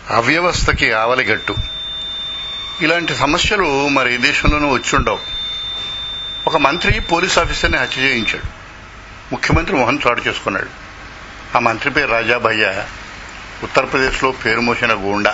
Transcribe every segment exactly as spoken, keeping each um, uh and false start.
అవ్యవస్థకి ఆవలిగట్టు. ఇలాంటి సమస్యలు మరి ఏ దేశంలోనూ వచ్చుండవు. ఒక మంత్రి పోలీస్ ఆఫీసర్ని హత్య చేయించాడు. ముఖ్యమంత్రి మొహం చాటు చేసుకున్నాడు. ఆ మంత్రి పేరు రాజాభయ్య. ఉత్తరప్రదేశ్లో పేరు మోసిన గూండా.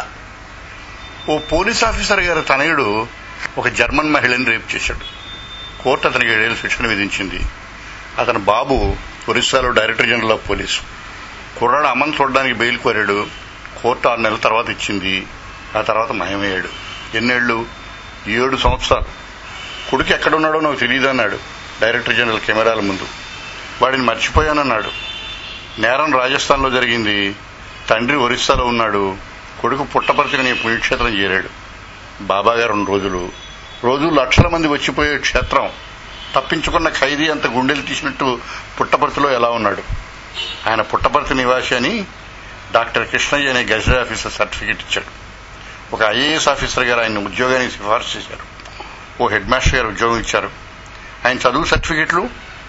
ఓ పోలీస్ ఆఫీసర్ గారి తనయుడు ఒక జర్మన్ మహిళని రేపు చేశాడు. కోర్టు అతనికి ఏడేళ్ల శిక్షణ విధించింది. అతని బాబు ఒరిస్సాలో డైరెక్టర్ జనరల్ ఆఫ్ పోలీసు. కుర్రాడు అమ్మను చూడడానికి బెయిల్ కోరాడు. కోర్టు ఆరు నెలల తర్వాత ఇచ్చింది. ఆ తర్వాత మాయమయ్యాడు. ఎన్నేళ్లు? ఏడు సంవత్సరాలు. కొడుకు ఎక్కడున్నాడో నాకు తెలియదు అన్నాడు డైరెక్టర్ జనరల్ కెమెరాల ముందు. వాడిని మర్చిపోయానన్నాడు. నేరం రాజస్థాన్లో జరిగింది. తండ్రి ఒరిస్సాలో ఉన్నాడు. కొడుకు పుట్టపర్తిని పుణ్యక్షేత్రం చేరాడు. బాబాగారు రెండు రోజులు రోజు లక్షల మంది వచ్చిపోయే క్షేత్రం. తప్పించుకున్న ఖైదీ అంత గుండెలు తీసినట్టు పుట్టపర్తిలో ఎలా ఉన్నాడు. ఆయన పుట్టపర్తి నివాసి అని డాక్టర్ కృష్ణయ్య అనే గెజెట్ ఆఫీసర్ సర్టిఫికెట్ ఇచ్చాడు. ఒక ఐఏఎస్ ఆఫీసర్ గారు ఆయన ఉద్యోగానికి సిఫార్సు చేశారు. ఓ హెడ్ మాస్టర్ గారు ఉద్యోగం ఇచ్చారు. ఆయన చదువు సర్టిఫికెట్లు,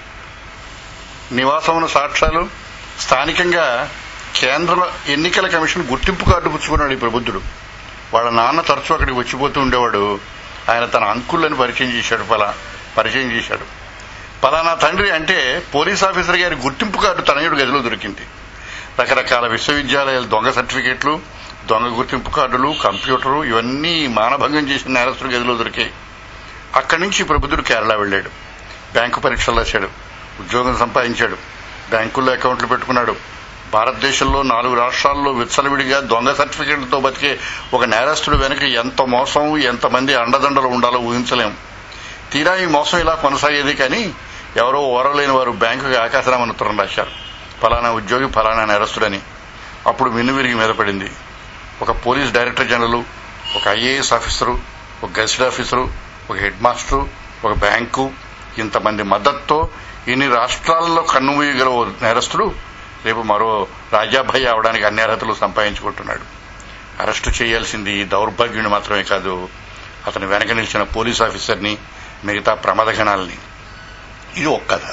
నివాసమున సాక్ష్యాలు, స్థానికంగా కేంద్ర ఎన్నికల కమిషన్ గుర్తింపు కార్డు పుచ్చుకున్నాడు ఈ ప్రబుద్ధుడు. వాళ్ళ నాన్న తరచూ అక్కడికి వచ్చిపోతూ ఉండేవాడు. ఆయన తన అంకుల్ని పరిచయం చేశాడు. పలా పరిచయం చేశాడు పలానా తండ్రి అంటే పోలీస్ ఆఫీసర్ గారి గుర్తింపు కార్డు తనయుడు గదిలో దొరికింది. రకరకాల విశ్వవిద్యాలయాల దొంగ సర్టిఫికెట్లు, దొంగ గుర్తింపు కార్డులు, కంప్యూటరు ఇవన్నీ మానభంగం చేసిన నేరస్తుడు గదిలో దొరికాయి. అక్కడి నుంచి ప్రబుద్ధుడు కేరళ వెళ్లాడు. బ్యాంకు పరీక్షలు రాశాడు. ఉద్యోగం సంపాదించాడు. బ్యాంకుల్లో అకౌంట్లు పెట్టుకున్నాడు. భారతదేశంలో నాలుగు రాష్ట్రాల్లో విచ్చలవిడిగా దొంగ సర్టిఫికెట్లతో బతికే ఒక నేరస్తుడు వెనక ఎంత మోసం, ఎంతమంది అండదండలు ఉండాలో ఊహించలేం. తీరా ఈ మోసం ఇలా కొనసాగేది. కానీ ఎవరో ఓరలేని వారు బ్యాంకుకి ఆకాశరామన్ ఉత్తరం రాశారు. ఫలానా ఉద్యోగి ఫలానా నేరస్తుడని. అప్పుడు మిన్నువిరిగి మీద పడింది. ఒక పోలీస్ డైరెక్టర్ జనరల్, ఒక ఐఏఎస్ ఆఫీసరు, ఒక గెజెట్ ఆఫీసరు, ఒక హెడ్ మాస్టరు, ఒక బ్యాంకు, ఇంతమంది మద్దతుతో ఇన్ని రాష్ట్రాల్లో కన్నుమూయగల ఓ నేరస్తుడు రేపు మరో రాజాభయ్య అవడానికి అన్ని అర్హతలు సంపాదించుకుంటున్నాడు. అరెస్టు చేయాల్సింది దౌర్భాగ్యుని మాత్రమే కాదు, అతని వెనక నిలిచిన పోలీస్ ఆఫీసర్ని, మిగతా ప్రమాదగణాలని. ఇది ఒక కథ.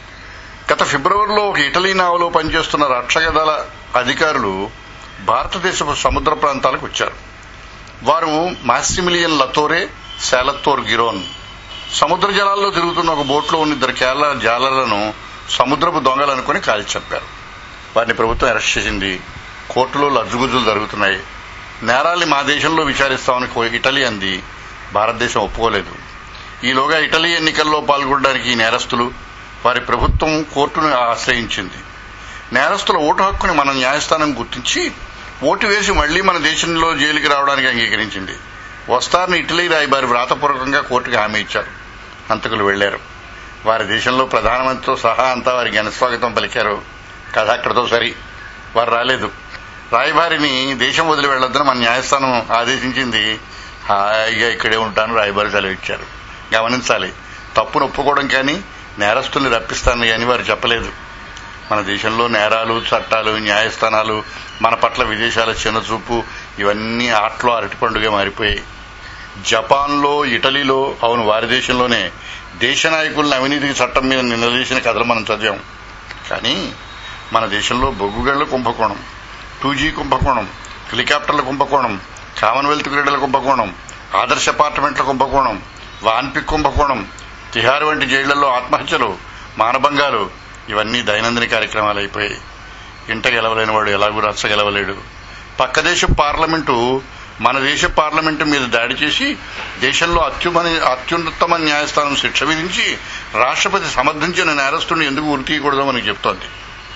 గత ఫిబ్రవరిలో ఒక ఇటలీ నావలో పనిచేస్తున్న రక్షక దళ అధికారులు భారతదేశపు సముద్ర ప్రాంతాలకు వచ్చారు. వారు మాస్సిమిలియన్ లతోరే, శాలత్తోర్ గిరోన్ సముద్ర జలాల్లో తిరుగుతున్న ఒక బోట్లో ఉన్న ఇద్దరు కేరళ జాలర్లను సముద్రపు దొంగలనుకుని కాల్చి చంపారు. వారిని ప్రభుత్వం అరెస్ట్ చేసింది. కోర్టులో లజ్జుగుజ్జులు జరుగుతున్నాయి. నేరాల్ని మా దేశంలో విచారిస్తామని ఇటలీ అంది. భారతదేశం ఒప్పుకోలేదు. ఈలోగా ఇటలీ ఎన్నికల్లో పాల్గొనడానికి ఈ నేరస్తులు, వారి ప్రభుత్వం కోర్టును ఆశ్రయించింది. నేరస్తుల ఓటు హక్కుని మన న్యాయస్థానం గుర్తించి ఓటు వేసి మళ్లీ మన దేశంలో జైలుకి రావడానికి అంగీకరించింది. వస్తారని ఇటలీ రాయబారి వ్రాతపూర్వకంగా కోర్టుకు హామీ ఇచ్చారు. హంతకులు వెళ్లారు. వారి దేశంలో ప్రధానమంత్రితో సహా అంతా వారికి ఘనస్వాగతం పలికారు. కథ అక్కడితో సరి. వారు రాలేదు. రాయబారిని దేశం వదిలి వెళ్లొద్దని మన న్యాయస్థానం ఆదేశించింది. హాయిగా ఇక్కడే ఉంటాను రాయబారి సెలవు ఇచ్చారు. గమనించాలి, తప్పును ఒప్పుకోవడం కానీ నేరస్తుల్ని రప్పిస్తానని కానీ వారు చెప్పలేదు. మన దేశంలో నేరాలు, చట్టాలు, న్యాయస్థానాలు, మన పట్ల విదేశాల చిన్నచూపు ఇవన్నీ ఆటలో అరటిపండుగా మారిపోయాయి. జపాన్లో, ఇటలీలో, అవును వారి దేశంలోనే దేశ నాయకులను అవినీతికి చట్టం మీద నిలదీసిన కథలు మనం చదివాం. కానీ మన దేశంలో బొగ్గుగళ్ల కుంభకోణం, టూ జీ కుంభకోణం, హెలికాప్టర్ల కుంభకోణం, కామన్వెల్త్ క్రీడల కుంభకోణం, ఆదర్శ అపార్ట్మెంట్ల కుంభకోణం, వాన్పిక్ కుంభకోణం, తిహార్ వంటి జైళ్లలో ఆత్మహత్యలు, మానభంగాలు ఇవన్నీ దైనందిన కార్యక్రమాలు అయిపోయాయి. ఇంట గెలవలేని వాడు ఎలాగూ రచ్చ గెలవలేడు. పక్క దేశ పార్లమెంటు మన దేశ పార్లమెంటు మీద దాడి చేసి దేశంలో అత్యుమని అత్యున్నతమ న్యాయస్థానం శిక్ష విధించి రాష్ట్రపతి సమర్థించిన నేరస్తుడిని ఎందుకు ఉరి తీయకూడదో మనకు చెప్తోంది.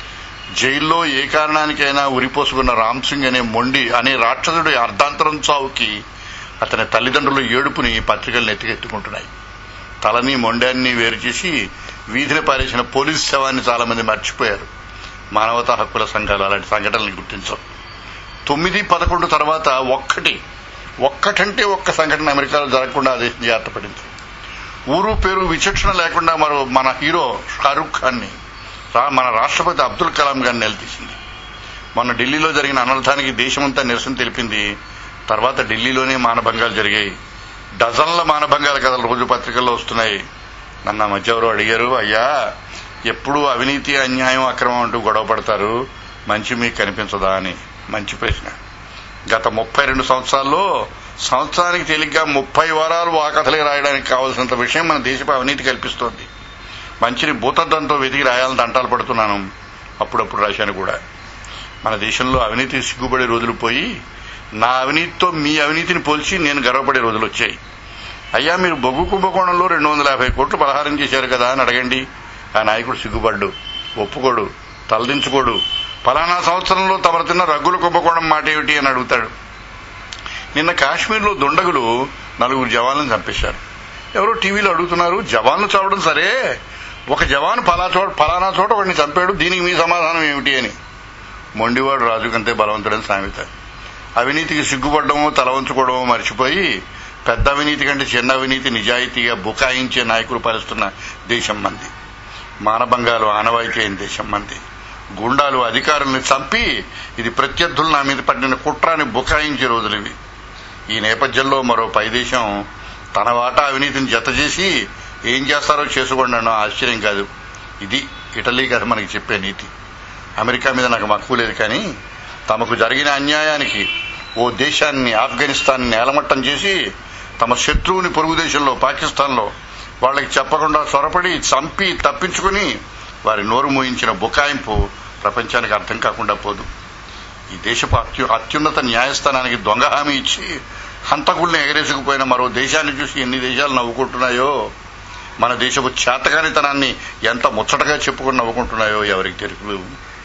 జైల్లో ఏ కారణానికైనా ఉరిపోసుకున్న రామ్ సింగ్ అనే మొండి అనే రాక్షసుడి అర్ధాంతరం చావుకి అతని తల్లిదండ్రుల ఏడుపుని పత్రికలు నెత్తికెత్తుకుంటున్నాయి. తలని మొండాన్ని వేరు చేసి వీధిని పారేసిన పోలీసు శవాన్ని చాలా మంది మర్చిపోయారు. మానవతా హక్కుల సంఘాలు అలాంటి సంఘటనలు గుర్తించవు. తొమ్మిది పదకొండు తర్వాత ఒక్కటి ఒక్కటంటే ఒక్క సంఘటన అమెరికాలో జరగకుండా దేశం జాగ్రత్త పడింది. ఊరు పేరు విచక్షణ లేకుండా మరో మన హీరో షారూక్ ఖాన్ ని మన రాష్ట్రపతి అబ్దుల్ కలాం గారిని నిలదీసింది. మొన్న ఢిల్లీలో జరిగిన అనర్థానికి దేశమంతా నిరసన తెలిపింది. తర్వాత ఢిల్లీలోనే మానభంగాలు జరిగాయి. డజన్ల మానభంగాల కథలు రోజు పత్రికల్లో వస్తున్నాయి. నన్న మధ్య ఎవరో అడిగారు, అయ్యా ఎప్పుడూ అవినీతి, అన్యాయం, అక్రమం అంటూ గొడవ పడతారు, మంచి మీకు కనిపించదా అని. మంచి ప్రశ్న. గత ముప్పై రెండు సంవత్సరాల్లో సంవత్సరానికి తేలిగ్గా ముప్పై వారాలు ఆ కథలే రాయడానికి కావాల్సినంత విషయం మన దేశపు అవినీతి కల్పిస్తోంది. మంచిని భూతద్దంతో వెతికి రాయాలని తంటాలు పడుతున్నాను. అప్పుడప్పుడు రాశాను కూడా. మన దేశంలో అవినీతి సిగ్గుపడే రోజులు పోయి నా అవినీతితో మీ అవినీతిని పోల్చి నేను గర్వపడే రోజులు వచ్చాయి. అయ్యా, మీరు బొగ్గు కుంభకోణంలో రెండు వందల యాభై కోట్లు పలహారం చేశారు కదా అని అడగండి. ఆ నాయకుడు సిగ్గుపడ్డు, ఒప్పుకోడు, తలదించుకోడు. ఫలానా సంవత్సరంలో తమరు తిన్న రగ్గుల కుంభకోణం మాట ఏమిటి అని అడుగుతాడు. నిన్న కాశ్మీర్లో దుండగులు నలుగురు జవాన్లను చంపేశారు. ఎవరో టీవీలో అడుగుతున్నారు, జవాన్లు చావడం సరే, ఒక జవాన్ పలా చోట ఫలానా చోట ఒకడిని చంపాడు, దీనికి మీ సమాధానం ఏమిటి అని. మొండివాడు రాజుకంతే బలవంతుడని సామెత. అవినీతికి సిగ్గుపడ్డమో తల వంచుకోవడమో మర్చిపోయి పెద్ద అవినీతి కంటే చిన్న అవినీతి నిజాయితీగా బుకాయించే నాయకులు పాలిస్తున్న దేశం మంది. మానభంగాలు ఆనవాయితీ అయిన దేశం మంది. గుండాలు అధికారుల్ని చంపి ఇది ప్రత్యర్థులు నా మీద పడిన కుట్రాన్ని బుకాయించే రోజులివి. ఈ నేపథ్యంలో మరో పై దేశం తన వాటా అవినీతిని జత చేసి ఏం చేస్తారో చేసుకోండి అన్న ఆశ్చర్యం కాదు. ఇది ఇటలీ కథ మనకి చెప్పే నీతి. అమెరికా మీద నాకు మక్కువ లేదు, కానీ తమకు జరిగిన అన్యాయానికి ఓ దేశాన్ని, ఆఫ్ఘనిస్తాన్ నేలమట్టం చేసి తమ శత్రువుని పొరుగు దేశంలో పాకిస్తాన్లో వాళ్ళకి చెప్పకుండా చొరపడి చంపి తప్పించుకుని వారి నోరు మూయించిన బుకాయింపు ప్రపంచానికి అర్థం కాకుండా పోదు. ఈ దేశపు అత్యు అత్యున్నత న్యాయస్థానానికి దొంగ హామీ ఇచ్చి హంతకుల్ని ఎగరేసుకుపోయిన మరో దేశాన్ని చూసి ఎన్ని దేశాలు నవ్వుకుంటున్నాయో, మన దేశపు చేతకానితనాన్ని ఎంత ముచ్చటగా చెప్పుకుని నవ్వుకుంటున్నాయో ఎవరికి తెలుసు.